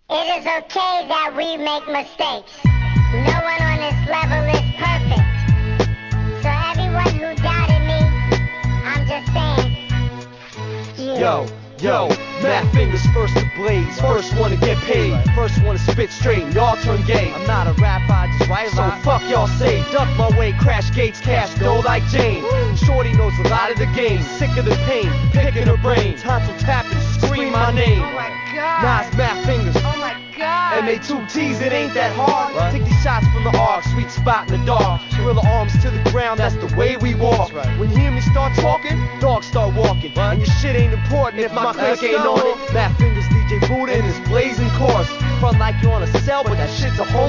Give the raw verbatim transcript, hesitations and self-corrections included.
It is okay that we make mistakes. No one on this level is perfect. So everyone who doubted me, I'm just saying, yeah. Yo, yo, Matt Fingers first to blaze, first one to get paid, first one to spit straight, and y'all turn gay. I'm not a rapper, I just write a lot. So fuck y'all say, duck my way, crash gates, cash dough like Jane. Shorty knows a lot of the game, sick of the pain, picking her brain, tonsil tapping, scream my name. Oh my god. Nas Matt Fingers. Oh my god. M A two T's, it ain't that hard. What? Take these shots from the arc, sweet spot in the dark. Gorilla arms to the ground, that's the way we walk. Right. When you hear me start talking, dogs start walking. What? And your shit ain't important if, if my click ain't on it. Matt Fingers, D J Buddha in his blazing course. Front like you on a cell, but that shit's a whole